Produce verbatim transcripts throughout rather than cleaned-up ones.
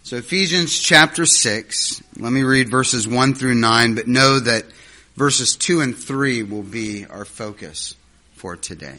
So Ephesians chapter six, let me read verses one through nine, but know that verses two and three will be our focus for today.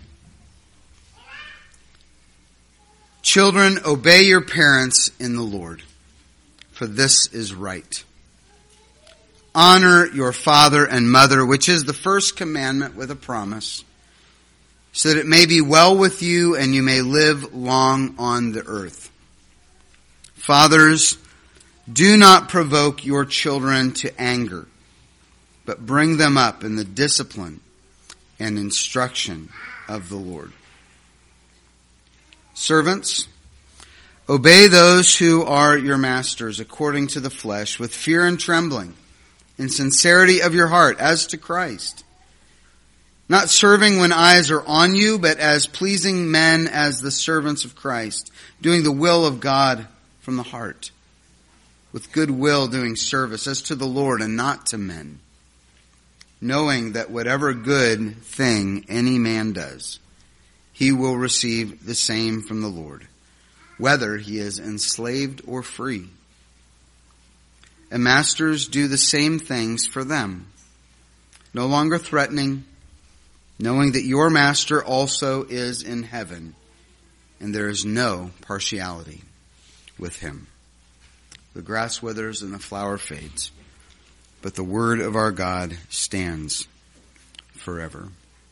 Children, obey your parents in the Lord, for this is right. Honor your father and mother, which is the first commandment with a promise, so that it may be well with you and you may live long on the earth. Fathers, do not provoke your children to anger, but bring them up in the discipline and instruction of the Lord. Servants, obey those who are your masters according to the flesh, with fear and trembling, in sincerity of your heart, as to Christ. Not serving when eyes are on you, but as pleasing men as the servants of Christ, doing the will of God from the heart, with good will doing service as to the Lord and not to men, knowing that whatever good thing any man does, he will receive the same from the Lord, whether he is enslaved or free. And masters, do the same things for them, no longer threatening, knowing that your master also is in heaven, and there is no partiality with him. The grass withers and the flower fades, but the word of our God stands forever.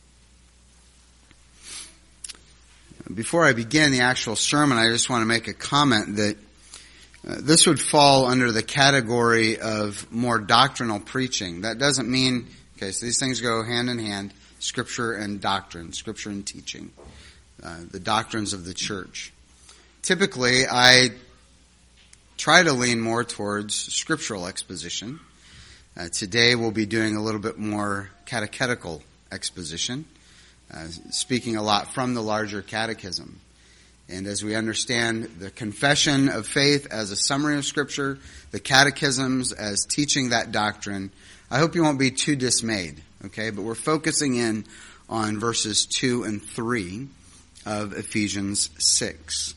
Before I begin the actual sermon, I just want to make a comment that uh, this would fall under the category of more doctrinal preaching. That doesn't mean, okay, so these things go hand in hand, Scripture and doctrine, Scripture and teaching, uh, the doctrines of the church. Typically, I try to lean more towards scriptural exposition. Uh, today we'll be doing a little bit more catechetical exposition, uh, speaking a lot from the larger catechism. And as we understand the confession of faith as a summary of Scripture, the catechisms as teaching that doctrine, I hope you won't be too dismayed, okay? But we're focusing in on verses two and three of Ephesians six.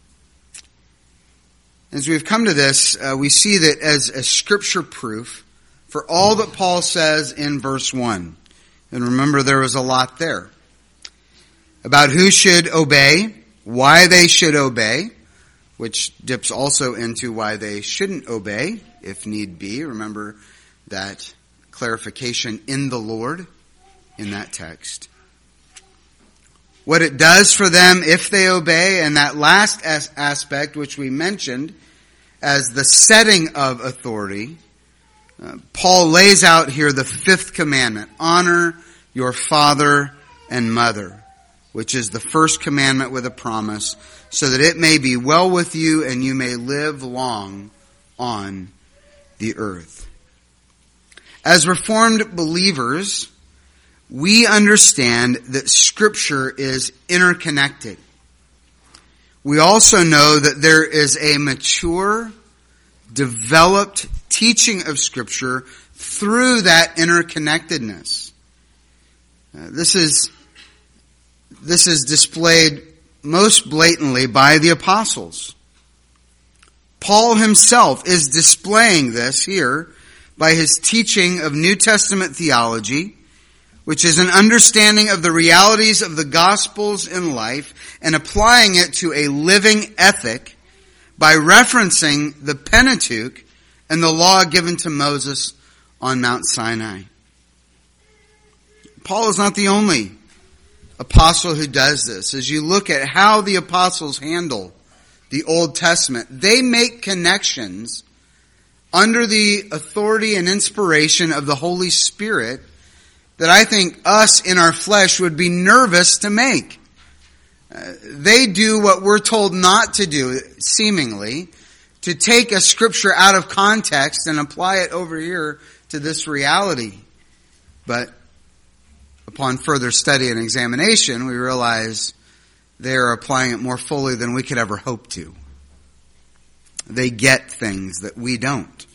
As we've come to this, uh, we see that as a scripture proof for all that Paul says in verse one. And remember, there was a lot there about who should obey, why they should obey, which dips also into why they shouldn't obey, if need be. Remember that clarification in the Lord in that text. What it does for them if they obey, and that last as- aspect which we mentioned as the setting of authority, uh, Paul lays out here the fifth commandment: honor your father and mother, which is the first commandment with a promise, so that it may be well with you and you may live long on the earth. As Reformed believers, we understand that Scripture is interconnected. We also know that there is a mature, developed teaching of Scripture through that interconnectedness. Uh, this is this is displayed most blatantly by the apostles. Paul himself is displaying this here by his teaching of New Testament theology, which is an understanding of the realities of the Gospels in life and applying it to a living ethic by referencing the Pentateuch and the law given to Moses on Mount Sinai. Paul is not the only apostle who does this. As you look at how the apostles handle the Old Testament, they make connections under the authority and inspiration of the Holy Spirit that I think us in our flesh would be nervous to make. Uh, they do what we're told not to do, seemingly, to take a scripture out of context and apply it over here to this reality. But upon further study and examination, we realize they are applying it more fully than we could ever hope to. They get things that we don't.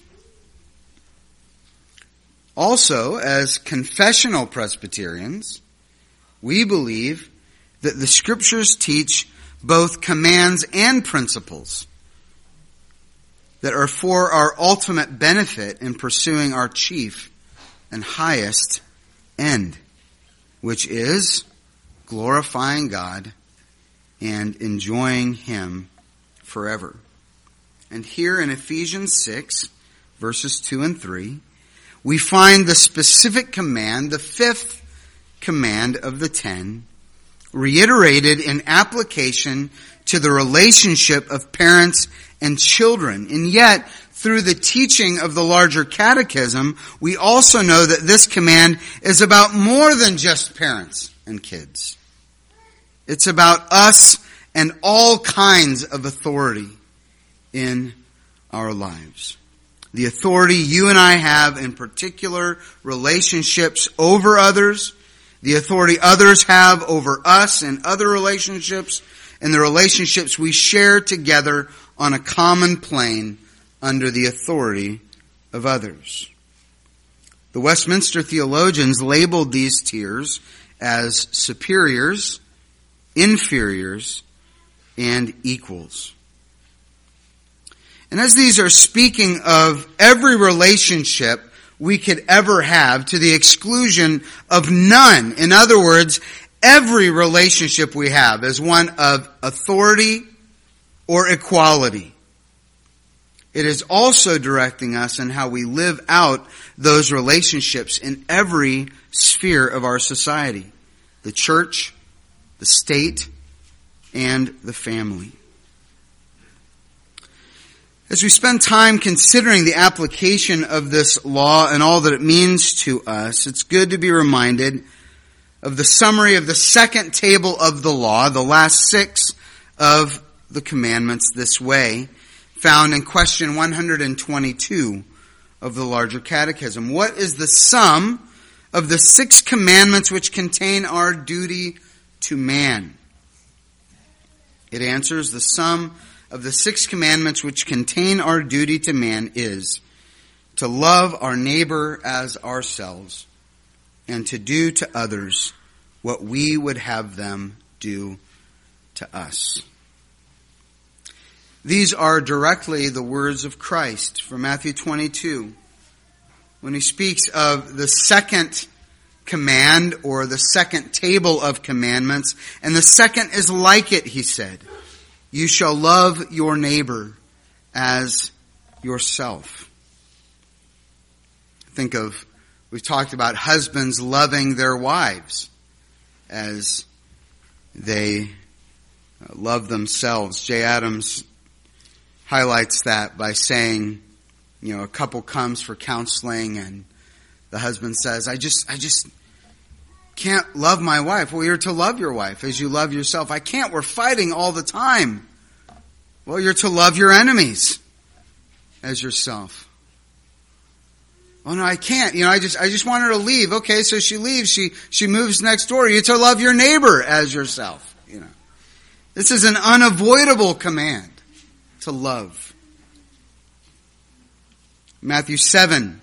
Also, as confessional Presbyterians, we believe that the Scriptures teach both commands and principles. that are for our ultimate benefit in pursuing our chief and highest end, which is glorifying God and enjoying Him forever. And here in Ephesians six, verses two and three, we find the specific command, the fifth command of the ten, reiterated in application to the relationship of parents and children. And yet, through the teaching of the larger catechism, we also know that this command is about more than just parents and kids. It's about us and all kinds of authority in our lives. The authority you and I have in particular relationships over others, the authority others have over us in other relationships, and the relationships we share together on a common plane under the authority of others. The Westminster theologians labeled these tiers as superiors, inferiors, and equals. And as these are speaking of every relationship we could ever have to the exclusion of none, in other words, every relationship we have is one of authority or equality. It is also directing us in how we live out those relationships in every sphere of our society: the church, the state, and the family. As we spend time considering the application of this law and all that it means to us, it's good to be reminded of the summary of the second table of the law, the last six of the commandments this way, found in question one hundred twenty-two of the larger catechism. What is the sum of the six commandments which contain our duty to man? It answers, the sum of the six commandments which contain our duty to man is to love our neighbor as ourselves and to do to others what we would have them do to us. These are directly the words of Christ from Matthew twenty-two, when he speaks of the second command or the second table of commandments. And the second is like it, he said. You shall love your neighbor as yourself. Think of, we've talked about husbands loving their wives as they love themselves. Jay Adams highlights that by saying, you know, a couple comes for counseling and the husband says, I just, I just can't love my wife. Well, you're to love your wife as you love yourself. I can't. We're fighting all the time. Well, you're to love your enemies as yourself. Oh no, I can't. You know, I just, I just want her to leave. Okay, so she leaves. She, she moves next door. You're to love your neighbor as yourself. You know, this is an unavoidable command to love. Matthew seven.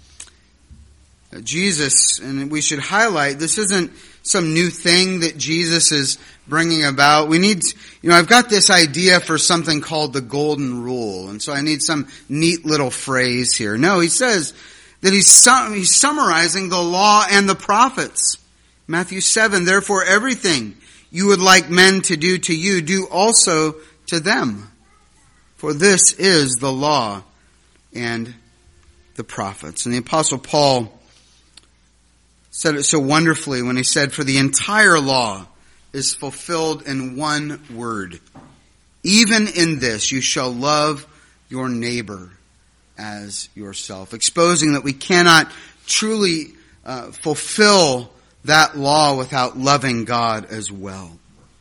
Jesus, and we should highlight, this isn't some new thing that Jesus is bringing about. We need, you know, I've got this idea for something called the golden rule, and so I need some neat little phrase here. No, he says that he's, sum, he's summarizing the law and the prophets. Matthew seven, therefore everything you would like men to do to you, do also to them. For this is the law and the prophets. And the Apostle Paul said it so wonderfully when he said, for the entire law is fulfilled in one word. Even in this, you shall love your neighbor as yourself. Exposing that we cannot truly uh, fulfill that law without loving God as well.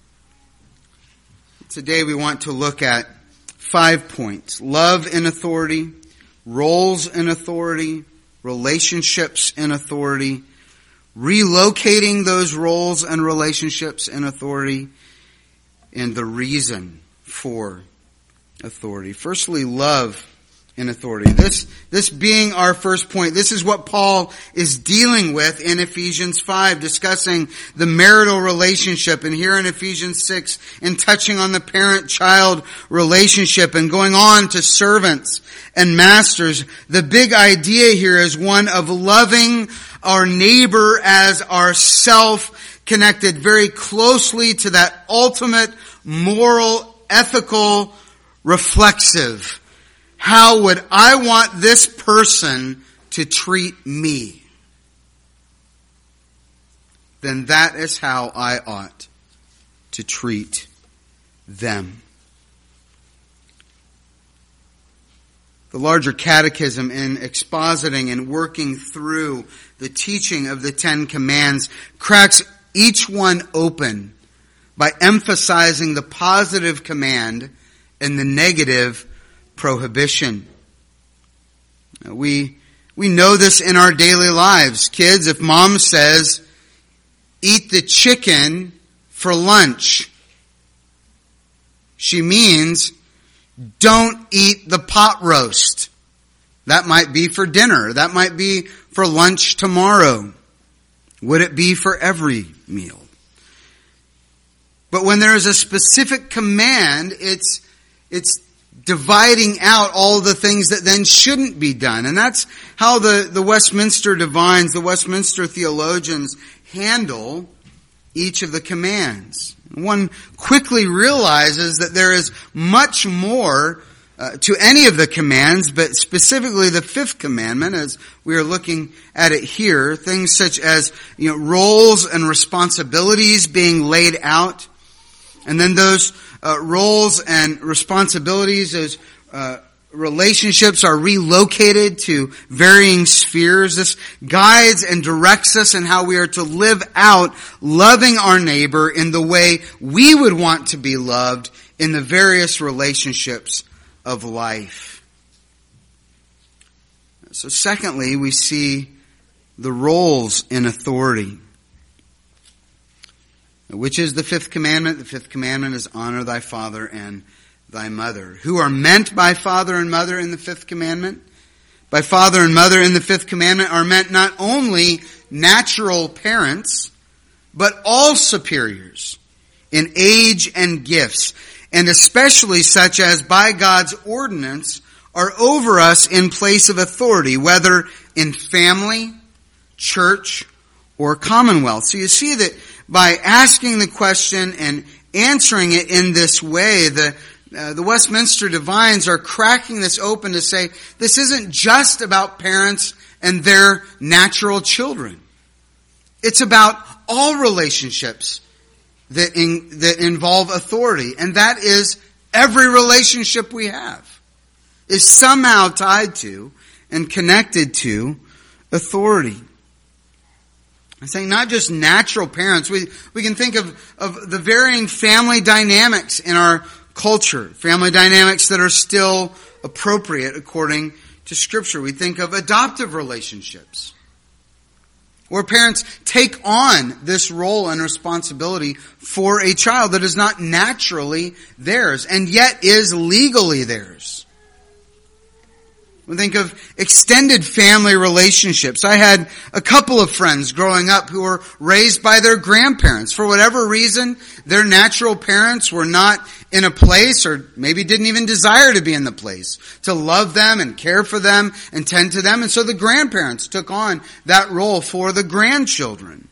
Today we want to look at five points. Love in authority, roles in authority, relationships in authority, relocating those roles and relationships in authority, and the reason for authority. Firstly, love in authority. This, this being our first point, this is what Paul is dealing with in Ephesians five, discussing the marital relationship, and here in Ephesians six, in touching on the parent-child relationship, and going on to servants and masters. The big idea here is one of loving our neighbor as ourself, connected very closely to that ultimate moral, ethical, reflexive. How would I want this person to treat me? Then that is how I ought to treat them. The larger catechism, in expositing and working through the teaching of the Ten Commands, cracks each one open by emphasizing the positive command and the negative prohibition. We, we know this in our daily lives. Kids, if mom says, eat the chicken for lunch, she means don't eat the pot roast. That might be for dinner. That might be for lunch tomorrow. Would it be for every meal? But when there is a specific command, it's, it's dividing out all the things that then shouldn't be done. And that's how the, the Westminster divines, the Westminster theologians handle each of the commands. One quickly realizes that there is much more uh, to any of the commands, but specifically the fifth commandment, as we are looking at it here, things such as, you know, roles and responsibilities being laid out. And then those uh, roles and responsibilities, those uh, relationships are relocated to varying spheres. This guides and directs us in how we are to live out loving our neighbor in the way we would want to be loved in the various relationships of life. So secondly, we see the roles in authority. Which is the fifth commandment? The fifth commandment is honor thy father and thy mother. Who are meant by father and mother in the fifth commandment? By father and mother in the fifth commandment are meant not only natural parents, but all superiors in age and gifts, and especially such as by God's ordinance are over us in place of authority, whether in family, church, or commonwealth. So you see that by asking the question and answering it in this way, the uh, the Westminster divines are cracking this open to say this isn't just about parents and their natural children. It's about all relationships that in, that involve authority, and that is every relationship we have is somehow tied to and connected to authority. I'm saying not just natural parents. We we can think of, of the varying family dynamics in our culture. Family dynamics that are still appropriate according to Scripture. We think of adoptive relationships, where parents take on this role and responsibility for a child that is not naturally theirs and yet is legally theirs. We think of extended family relationships. I had a couple of friends growing up who were raised by their grandparents. For whatever reason, their natural parents were not in a place, or maybe didn't even desire to be in the place, to love them and care for them and tend to them. And so the grandparents took on that role for the grandchildren.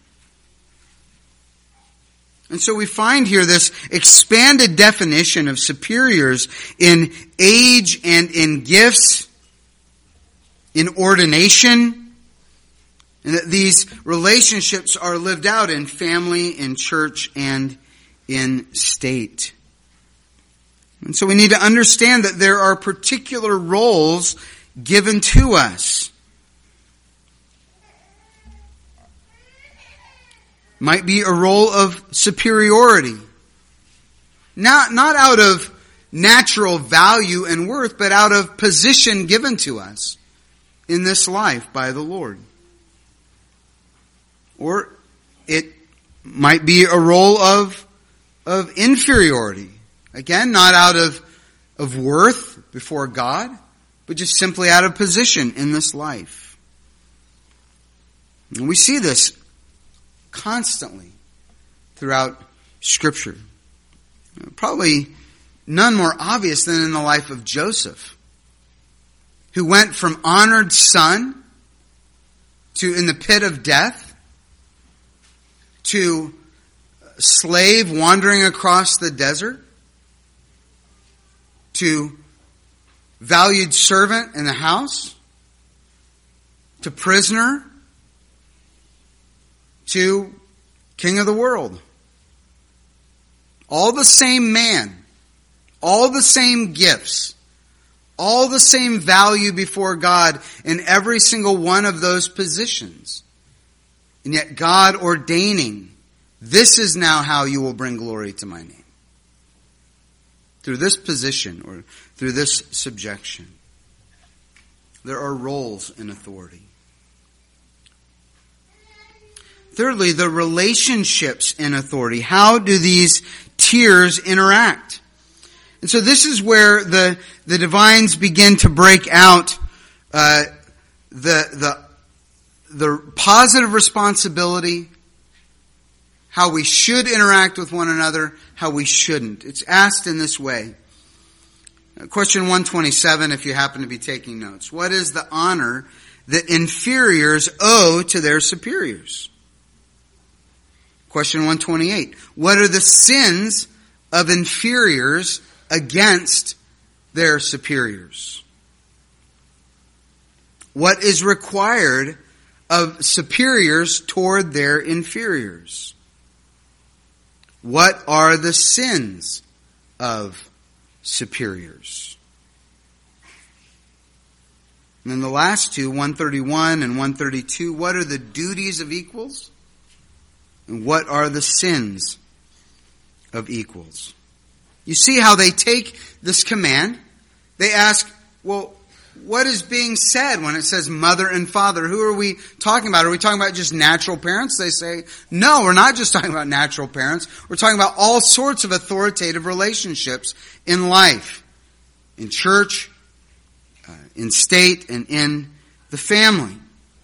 And so we find here this expanded definition of superiors in age and in gifts, in ordination, and that these relationships are lived out in family, in church, and in state. And so we need to understand that there are particular roles given to us. Might be a role of superiority. Not, not out of natural value and worth, but out of position given to us in this life by the Lord. Or it might be a role of, of inferiority. Again, not out of, of worth before God, but just simply out of position in this life. And we see this constantly throughout Scripture. Probably none more obvious than in the life of Joseph, who went from honored son to in the pit of death to slave wandering across the desert to valued servant in the house to prisoner to king of the world. All the same man, all the same gifts, all the same value before God in every single one of those positions. And yet God ordaining, this is now how you will bring glory to my name. Through this position or through this subjection. There are roles in authority. Thirdly, the relationships in authority. How do these tiers interact? And so this is where the, the divines begin to break out uh, the, the, the positive responsibility, how we should interact with one another, how we shouldn't. It's asked in this way. Question one twenty-seven, if you happen to be taking notes. What is the honor that inferiors owe to their superiors? Question one twenty-eight. What are the sins of inferiors against their superiors? What is required of superiors toward their inferiors? What are the sins of superiors? And then the last two, one thirty-one and one thirty-two, what are the duties of equals? And what are the sins of equals? You see how they take this command. They ask, well, what is being said when it says mother and father? Who are we talking about? Are we talking about just natural parents? They say, no, we're not just talking about natural parents. We're talking about all sorts of authoritative relationships in life, in church, uh, in state, and in the family.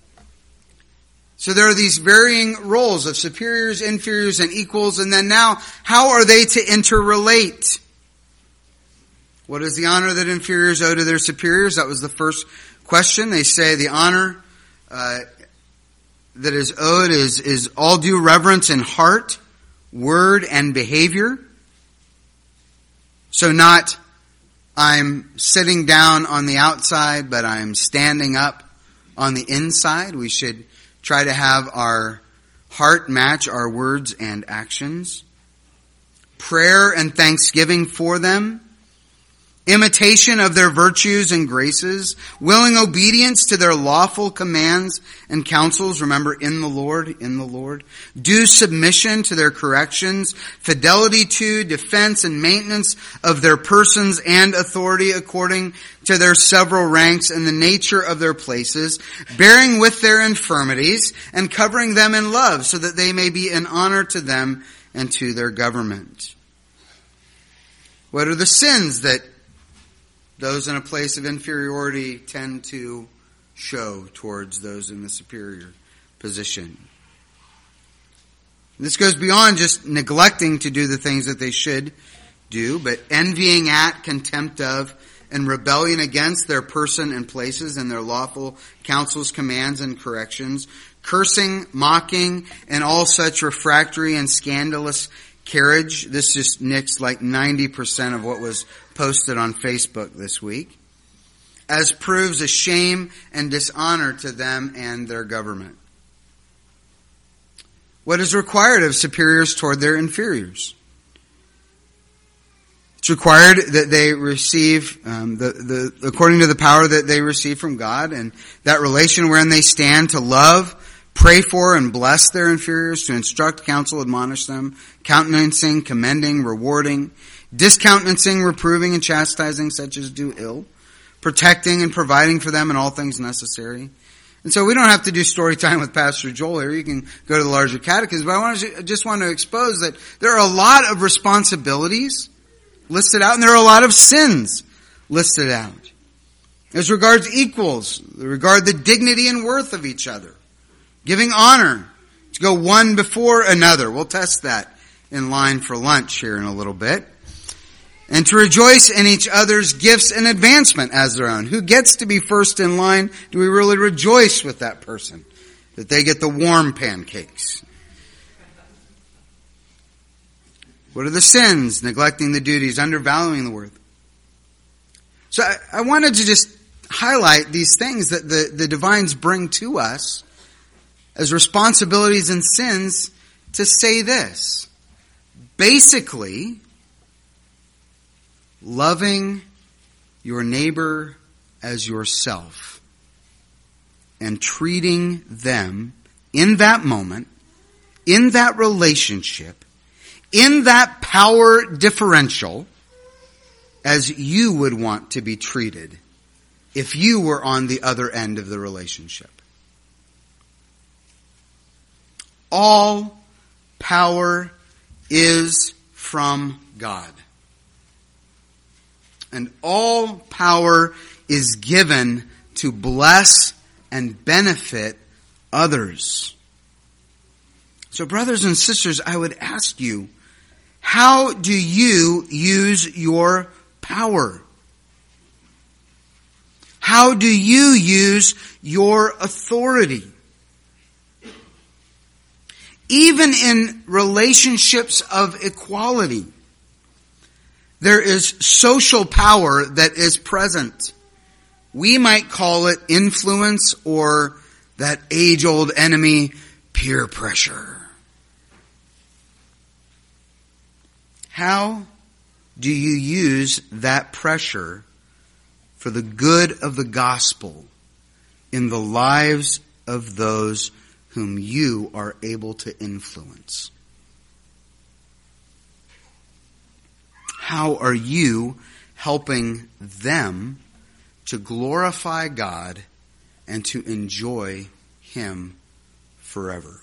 So there are these varying roles of superiors, inferiors, and equals. And then now, how are they to interrelate? What is the honor that inferiors owe to their superiors? That was the first question. They say the honor uh, that is owed is, is all due reverence in heart, word, and behavior. So not I'm sitting down on the outside, but I'm standing up on the inside. We should try to have our heart match our words and actions. Prayer and thanksgiving for them. Imitation of their virtues and graces. Willing obedience to their lawful commands and counsels. Remember, in the Lord, in the Lord. Due submission to their corrections. Fidelity to, defense, and maintenance of their persons and authority according to their several ranks and the nature of their places. Bearing with their infirmities and covering them in love so that they may be an honor to them and to their government. What are the sins that those in a place of inferiority tend to show towards those in the superior position? This goes beyond just neglecting to do the things that they should do, but envying at, contempt of, and rebellion against their person and places and their lawful counsels, commands, and corrections, cursing, mocking, and all such refractory and scandalous carriage. This just nixed like ninety percent of what was posted on Facebook this week, as proves a shame and dishonor to them and their government. What is required of superiors toward their inferiors? It's required that they receive, um, the, the, according to the power that they receive from God, and that relation wherein they stand to love, pray for, and bless their inferiors, to instruct, counsel, admonish them, countenancing, commending, rewarding, discountenancing, reproving, and chastising such as do ill, protecting and providing for them in all things necessary. And so we don't have to do story time with Pastor Joel here. You can go to the larger catechism. But I want to, I just want to expose that there are a lot of responsibilities listed out, and there are a lot of sins listed out. As regards equals, regard the dignity and worth of each other. Giving honor to go one before another. We'll test that in line for lunch here in a little bit. And to rejoice in each other's gifts and advancement as their own. Who gets to be first in line? Do we really rejoice with that person? That they get the warm pancakes? What are the sins? Neglecting the duties, undervaluing the worth. So I, I wanted to just highlight these things that the, the divines bring to us as responsibilities and sins to say this. Basically, loving your neighbor as yourself and treating them in that moment, in that relationship, in that power differential as you would want to be treated if you were on the other end of the relationship. All power is from God. And all power is given to bless and benefit others. So brothers and sisters, I would ask you, how do you use your power? How do you use your authority? Even in relationships of equality, there is social power that is present. We might call it influence or that age-old enemy, peer pressure. How do you use that pressure for the good of the gospel in the lives of those whom you are able to influence? How are you helping them to glorify God and to enjoy Him forever?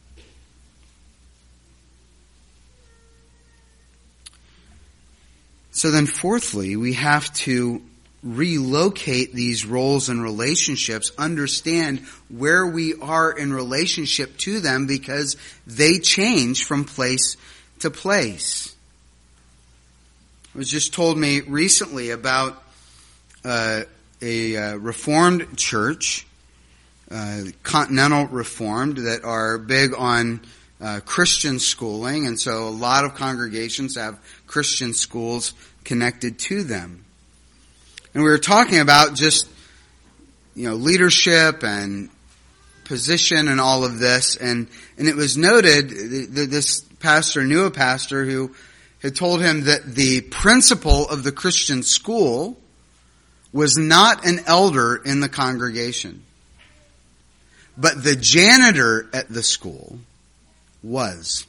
So then fourthly, we have to relocate these roles and relationships, understand where we are in relationship to them because they change from place to place. It was just told me recently about uh, a uh, Reformed church, uh, Continental Reformed, that are big on uh, Christian schooling, and so a lot of congregations have Christian schools connected to them. And we were talking about just, you know, leadership and position and all of this, and and it was noted that this pastor knew a pastor who had told him that the principal of the Christian school was not an elder in the congregation, but the janitor at the school was.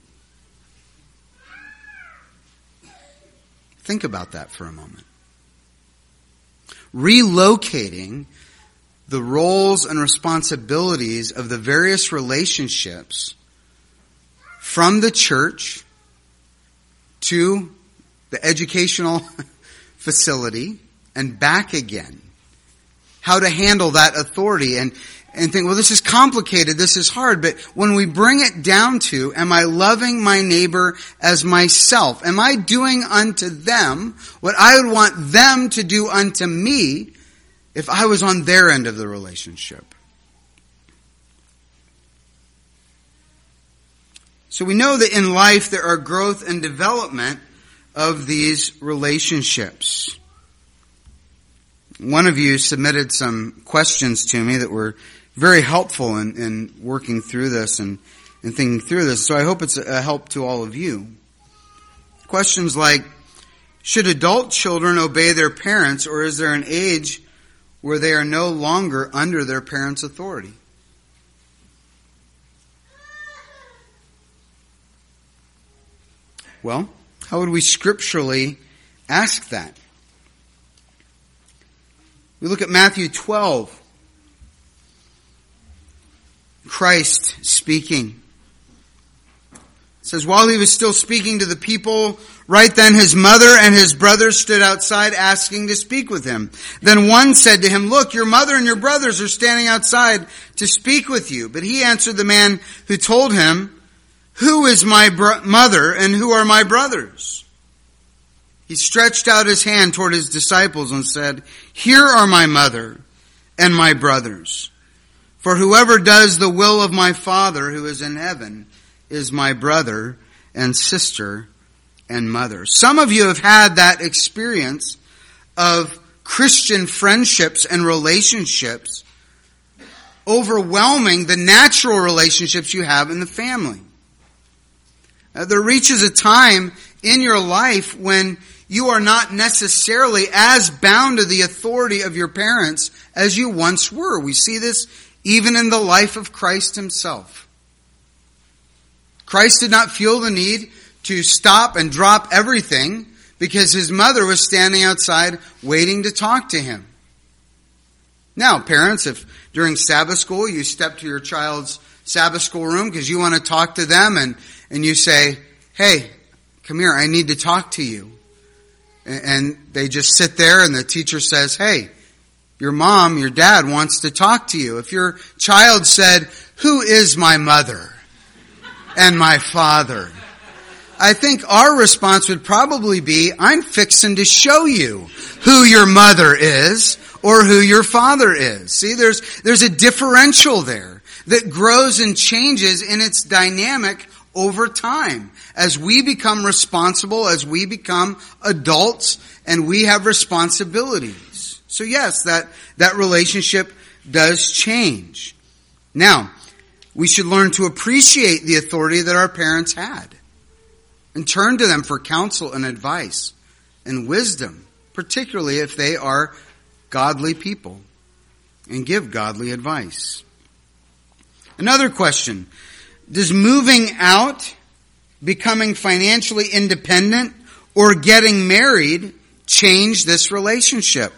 Think about that for a moment. Relocating the roles and responsibilities of the various relationships from the church to the educational facility and back again. How to handle that authority and, and think, well, this is complicated, this is hard, but when we bring it down to, am I loving my neighbor as myself? Am I doing unto them what I would want them to do unto me if I was on their end of the relationship? So we know that in life there are growth and development of these relationships. One of you submitted some questions to me that were very helpful in, in working through this and, and thinking through this. So I hope it's a help to all of you. Questions like, should adult children obey their parents, or is there an age where they are no longer under their parents' authority? Well, how would we scripturally ask that? We look at Matthew twelve. Christ speaking. It It says, while he was still speaking to the people, right then his mother and his brothers stood outside asking to speak with him. Then one said to him, look, your mother and your brothers are standing outside to speak with you. But he answered the man who told him, who is my bro- mother and who are my brothers? He stretched out his hand toward his disciples and said, here are my mother and my brothers. For whoever does the will of my Father who is in heaven is my brother and sister and mother. Some of you have had that experience of Christian friendships and relationships overwhelming the natural relationships you have in the family. Uh, there reaches a time in your life when you are not necessarily as bound to the authority of your parents as you once were. We see this even in the life of Christ himself. Christ did not feel the need to stop and drop everything because his mother was standing outside waiting to talk to him. Now, parents, if during Sabbath school you step to your child's Sabbath school room because you want to talk to them and, and you say, hey, come here, I need to talk to you. And they just sit there and the teacher says, hey, your mom, your dad wants to talk to you. If your child said, who is my mother and my father? I think our response would probably be, I'm fixing to show you who your mother is or who your father is. See, there's, there's a differential there that grows and changes in its dynamic over time. As we become responsible, as we become adults, and we have responsibilities. So yes, that, that relationship does change. Now, we should learn to appreciate the authority that our parents had and turn to them for counsel and advice and wisdom, particularly if they are godly people, and give godly advice. Another question, does moving out, becoming financially independent, or getting married change this relationship?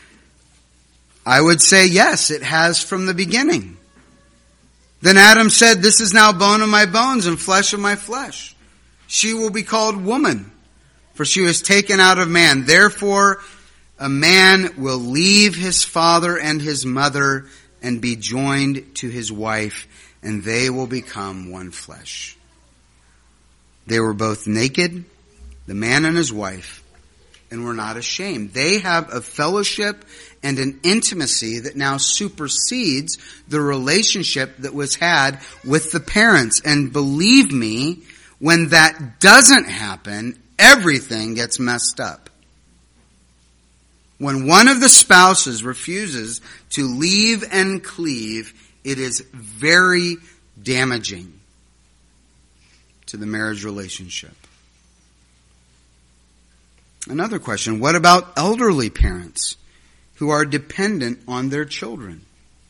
I would say yes, it has from the beginning. Then Adam said, this is now bone of my bones and flesh of my flesh. She will be called woman, for she was taken out of man. Therefore, a man will leave his father and his mother and be joined to his wife, and they will become one flesh. They were both naked, the man and his wife, and were not ashamed. They have a fellowship and an intimacy that now supersedes the relationship that was had with the parents. And believe me, when that doesn't happen, everything gets messed up. When one of the spouses refuses to leave and cleave, it is very damaging to the marriage relationship. Another question, what about elderly parents who are dependent on their children?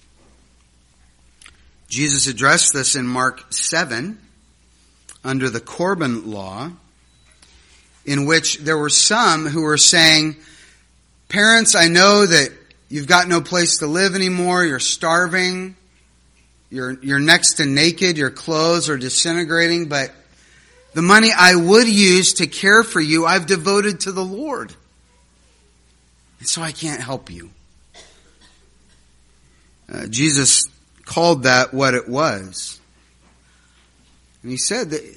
Jesus addressed this in Mark seven under the Corban law, in which there were some who were saying, parents, I know that you've got no place to live anymore, you're starving, you're, you're next to naked, your clothes are disintegrating, but the money I would use to care for you, I've devoted to the Lord. And so I can't help you. Uh, Jesus called that what it was. And he said that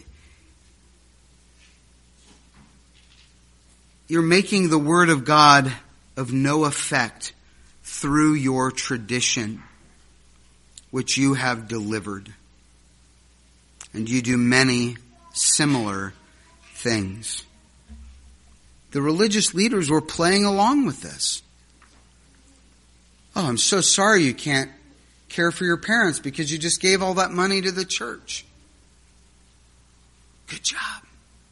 you're making the word of God of no effect through your tradition, which you have delivered. And you do many similar things. The religious leaders were playing along with this. Oh, I'm so sorry you can't care for your parents because you just gave all that money to the church. Good job.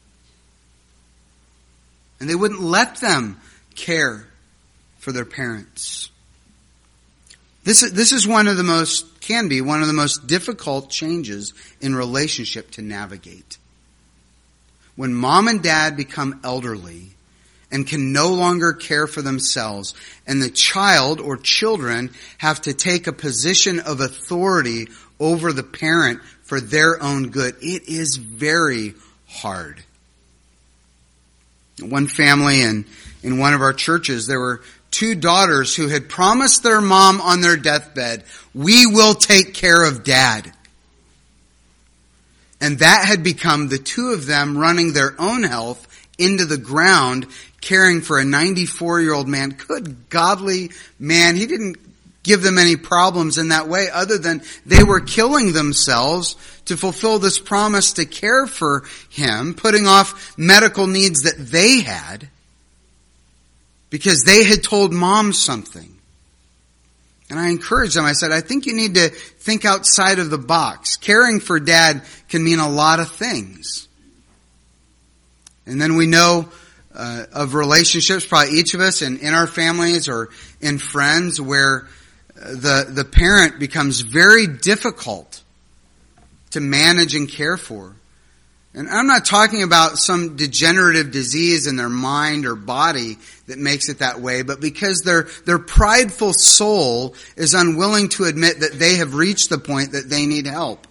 And they wouldn't let them care for their parents. This is, this is one of the most, can be one of the most difficult changes in relationship to navigate. When mom and dad become elderly and can no longer care for themselves, and the child or children have to take a position of authority over the parent for their own good. It is very hard. One family in, in one of our churches, there were two daughters who had promised their mom on their deathbed, "We will take care of Dad." And that had become the two of them running their own health into the ground, caring for a ninety-four-year-old man. Good godly man. He didn't give them any problems in that way other than they were killing themselves to fulfill this promise to care for him, putting off medical needs that they had because they had told mom something. And I encouraged them. I said, I think you need to think outside of the box. Caring for Dad can mean a lot of things. And then we know uh, of relationships, probably each of us in, in our families or in friends, where the, the parent becomes very difficult to manage and care for. And I'm not talking about some degenerative disease in their mind or body that makes it that way, but because their, their prideful soul is unwilling to admit that they have reached the point that they need help.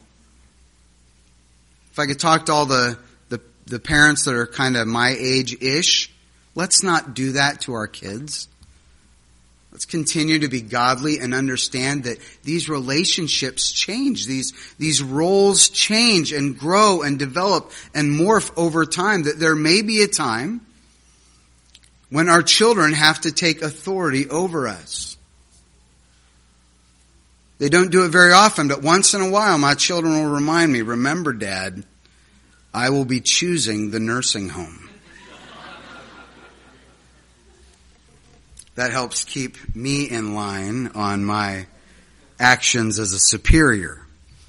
If I could talk to all the, the, the parents that are kind of my age-ish, let's not do that to our kids. Let's continue to be godly and understand that these relationships change. These, these roles change and grow and develop and morph over time. That there may be a time when our children have to take authority over us. They don't do it very often, but once in a while my children will remind me, "Remember, Dad, I will be choosing the nursing home." That helps keep me in line on my actions as a superior.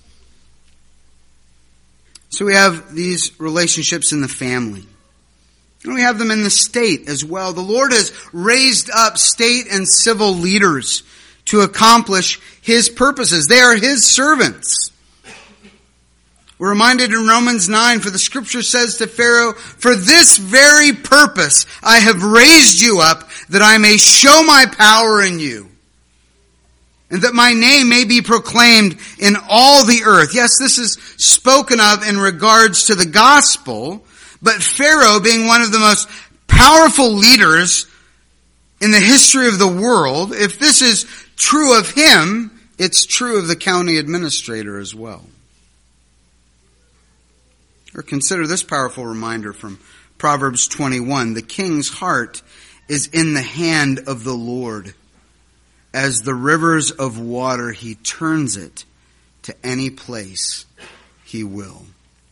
So we have these relationships in the family. And we have them in the state as well. The Lord has raised up state and civil leaders to accomplish His purposes. They are His servants. We're reminded in Romans nine, for the Scripture says to Pharaoh, "For this very purpose I have raised you up, that I may show my power in you, and that my name may be proclaimed in all the earth." Yes, this is spoken of in regards to the gospel, but Pharaoh, being one of the most powerful leaders in the history of the world, if this is true of him, it's true of the county administrator as well. Or consider this powerful reminder from Proverbs twenty-one. The king's heart is in the hand of the Lord. As the rivers of water, He turns it to any place He will.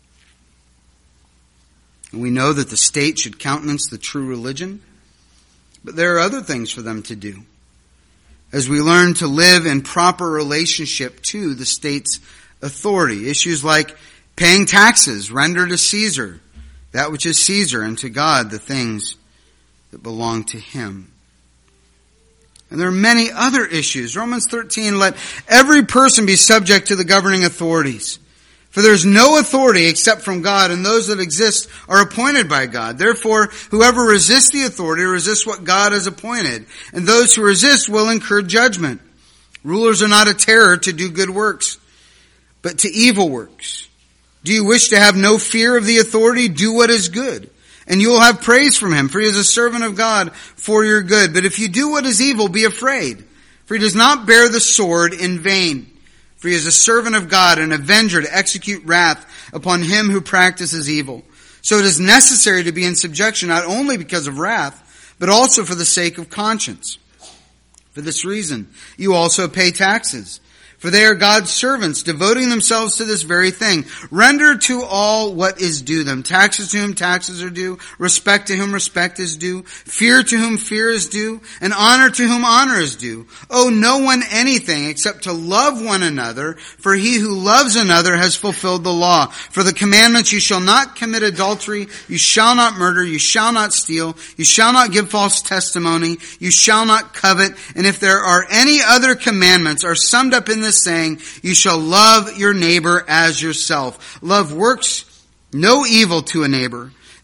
And we know that the state should countenance the true religion, but there are other things for them to do. As we learn to live in proper relationship to the state's authority, issues like paying taxes, render to Caesar that which is Caesar, and to God the things that belong to Him. And there are many other issues. Romans thirteen, "Let every person be subject to the governing authorities. For there is no authority except from God, and those that exist are appointed by God. Therefore, whoever resists the authority resists what God has appointed, and those who resist will incur judgment. Rulers are not a terror to do good works, but to evil works. Do you wish to have no fear of the authority? Do what is good, and you will have praise from him, for he is a servant of God for your good. But if you do what is evil, be afraid, for he does not bear the sword in vain. For he is a servant of God, an avenger to execute wrath upon him who practices evil. So it is necessary to be in subjection, not only because of wrath, but also for the sake of conscience. For this reason, you also pay taxes, for they are God's servants, devoting themselves to this very thing. Render to all what is due them. Taxes to whom taxes are due. Respect to whom respect is due. Fear to whom fear is due. And honor to whom honor is due. Owe no one anything except to love one another, for he who loves another has fulfilled the law. For the commandments, you shall not commit adultery, you shall not murder, you shall not steal, you shall not give false testimony, you shall not covet. And if there are any other commandments are summed up in this saying, you shall love your neighbor as yourself. Love works no evil to a neighbor.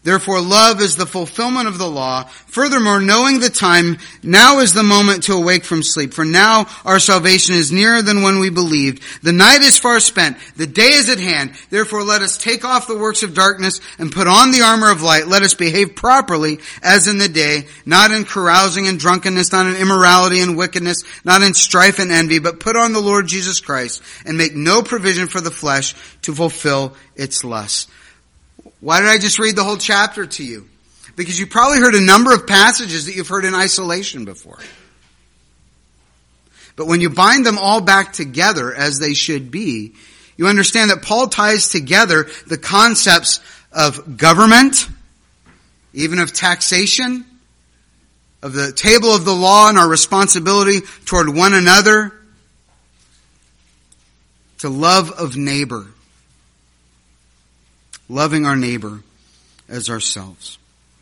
Therefore, love is the fulfillment of the law. Furthermore, knowing the time, now is the moment to awake from sleep. For now our salvation is nearer than when we believed. The night is far spent. The day is at hand. Therefore, let us take off the works of darkness and put on the armor of light. Let us behave properly as in the day, not in carousing and drunkenness, not in immorality and wickedness, not in strife and envy, but put on the Lord Jesus Christ and make no provision for the flesh to fulfill its lusts. Why did I just read the whole chapter to you? Because you probably heard a number of passages that you've heard in isolation before. But when you bind them all back together as they should be, you understand that Paul ties together the concepts of government, even of taxation, of the table of the law and our responsibility toward one another, to love of neighbor. Loving our neighbor as ourselves.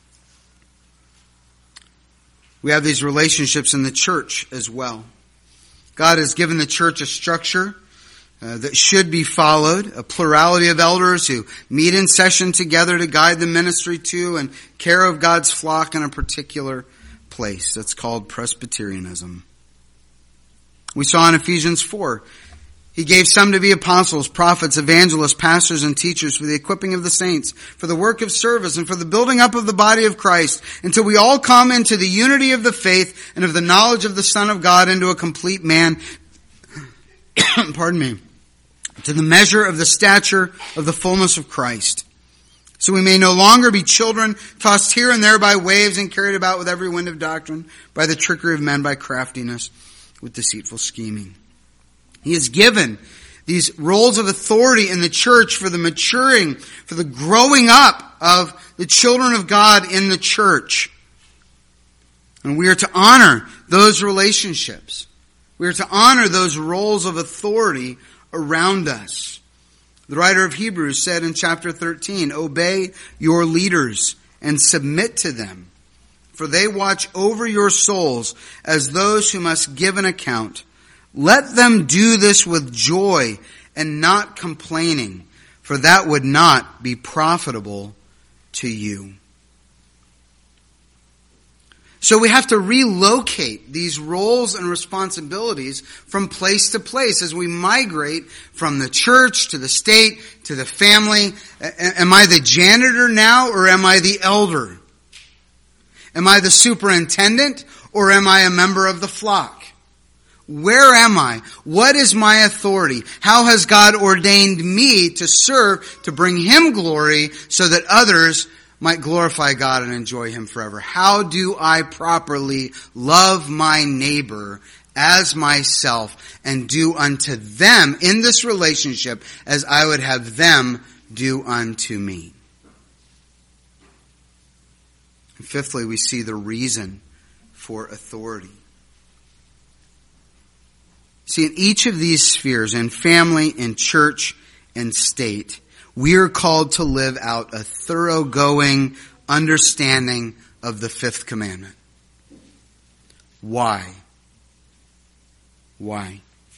We have these relationships in the church as well. God has given the church a structure uh, that should be followed, a plurality of elders who meet in session together to guide the ministry to and care of God's flock in a particular place. That's called Presbyterianism. We saw in Ephesians four, He gave some to be apostles, prophets, evangelists, pastors, and teachers for the equipping of the saints, for the work of service, and for the building up of the body of Christ, until we all come into the unity of the faith and of the knowledge of the Son of God, into a complete man, pardon me, to the measure of the stature of the fullness of Christ. So we may no longer be children, tossed here and there by waves and carried about with every wind of doctrine, by the trickery of men, by craftiness, with deceitful scheming. He has given these roles of authority in the church for the maturing, for the growing up of the children of God in the church. And we are to honor those relationships. We are to honor those roles of authority around us. The writer of Hebrews said in chapter thirteen, obey your leaders and submit to them, for they watch over your souls as those who must give an account. Let them do this with joy and not complaining, for that would not be profitable to you. So we have to relocate these roles and responsibilities from place to place as we migrate from the church to the state to the family. Am I the janitor now, or am I the elder? Am I the superintendent, or am I a member of the flock? Where am I? What is my authority? How has God ordained me to serve, to bring Him glory, so that others might glorify God and enjoy Him forever? How do I properly love my neighbor as myself and do unto them in this relationship as I would have them do unto me? And fifthly, we see the reason for authority. See, in each of these spheres, in family, in church, and state, we are called to live out a thoroughgoing understanding of the fifth commandment. Why? Why?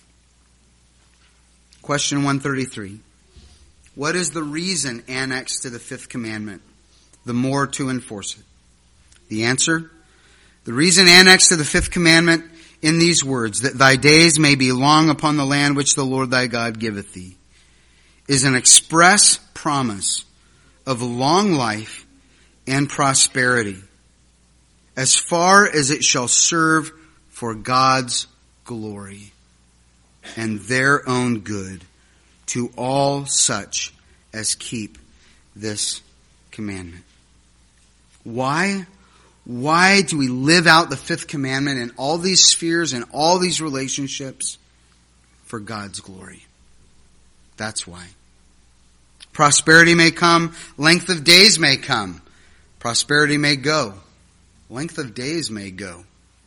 Question one thirty-three. What is the reason annexed to the fifth commandment? The more to enforce it. The answer? The reason annexed to the fifth commandment in these words, that thy days may be long upon the land which the Lord thy God giveth thee, is an express promise of long life and prosperity, as far as it shall serve for God's glory and their own good to all such as keep this commandment. Why? Why do we live out the fifth commandment in all these spheres and all these relationships? For God's glory. That's why. Prosperity may come, length of days may come. Prosperity may go, length of days may go.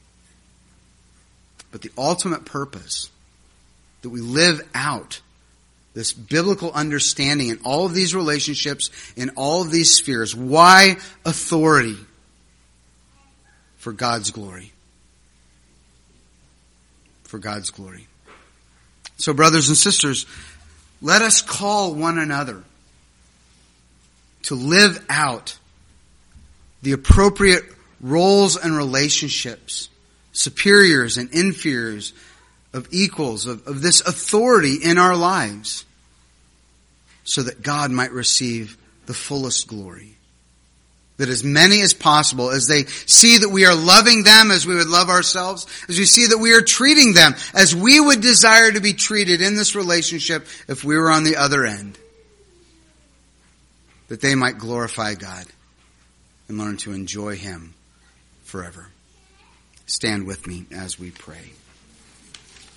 But the ultimate purpose, that we live out this biblical understanding in all of these relationships, in all of these spheres. Why authority? For God's glory. For God's glory. So, brothers and sisters, let us call one another to live out the appropriate roles and relationships, superiors and inferiors, of equals, of, of this authority in our lives, so that God might receive the fullest glory. That as many as possible, as they see that we are loving them as we would love ourselves, as we see that we are treating them as we would desire to be treated in this relationship if we were on the other end, that they might glorify God and learn to enjoy Him forever. Stand with me as we pray.